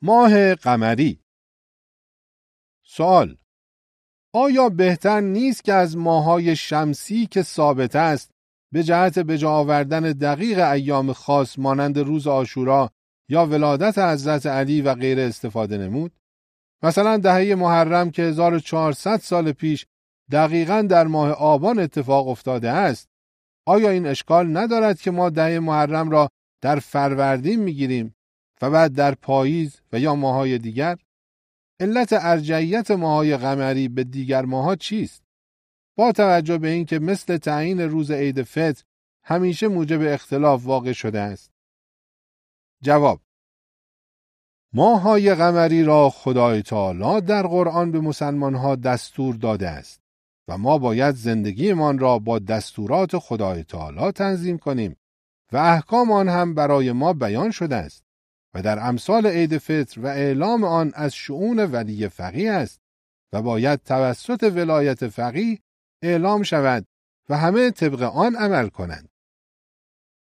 ماه قمری. سوال: آیا بهتر نیست که از ماه‌های شمسی که ثابت است به جهت به جا آوردن دقیق ایام خاص مانند روز عاشورا یا ولادت حضرت علی و غیره استفاده نمود؟ مثلا دهه محرم که 1400 سال پیش دقیقاً در ماه آبان اتفاق افتاده است، آیا این اشکال ندارد که ما دهه محرم را در فروردین میگیریم و بعد در پاییز و یا ماه‌های دیگر؟ علت ارجحیت ماه‌های قمری به دیگر ماه‌ها چیست؟ با توجه به اینکه مثل تعیین روز عید فطر همیشه موجب اختلاف واقع شده است. جواب: ماه‌های قمری را خدای تعالی در قرآن به مسلمان‌ها دستور داده است و ما باید زندگیمان را با دستورات خدای تعالی تنظیم کنیم و احکام آن هم برای ما بیان شده است و در امثال عید فطر و اعلام آن از شؤون ولی فقیه است و باید توسط ولایت فقیه اعلام شود و همه طبق آن عمل کنند.